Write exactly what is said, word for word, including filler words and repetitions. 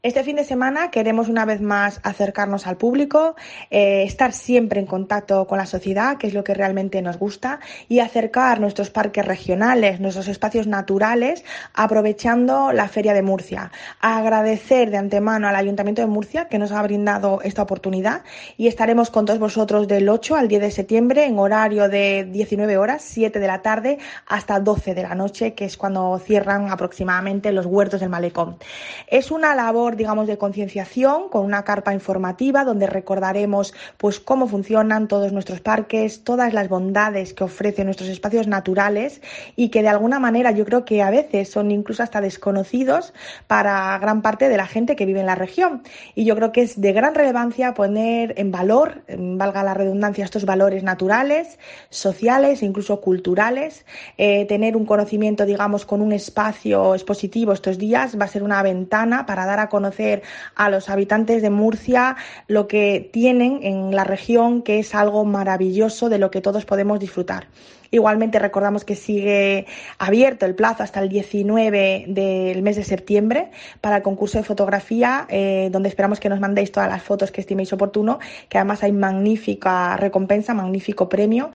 Este fin de semana queremos una vez más acercarnos al público, eh, estar siempre en contacto con la sociedad, que es lo que realmente nos gusta, y acercar nuestros parques regionales, nuestros espacios naturales, aprovechando la Feria de Murcia. Agradecer de antemano al Ayuntamiento de Murcia que nos ha brindado esta oportunidad y estaremos con todos vosotros del ocho al diez de septiembre en horario de diecinueve horas, siete de la tarde hasta doce de la noche, que es cuando cierran aproximadamente los huertos del Malecón. Es una labor, digamos, de concienciación con una carpa informativa donde recordaremos pues cómo funcionan todos nuestros parques, todas las bondades que ofrecen nuestros espacios naturales y que de alguna manera yo creo que a veces son incluso hasta desconocidos para gran parte de la gente que vive en la región. Y yo creo que es de gran relevancia poner en valor, valga la redundancia, estos valores naturales, sociales e incluso culturales. Eh, tener un conocimiento, digamos, con un espacio expositivo estos días va a ser una ventana para dar a conocer a los habitantes de Murcia lo que tienen en la región, que es algo maravilloso de lo que todos podemos disfrutar. Igualmente recordamos que sigue abierto el plazo hasta el diecinueve del mes de septiembre para el concurso de fotografía, eh, donde esperamos que nos mandéis todas las fotos que estiméis oportuno, que además hay magnífica recompensa, magnífico premio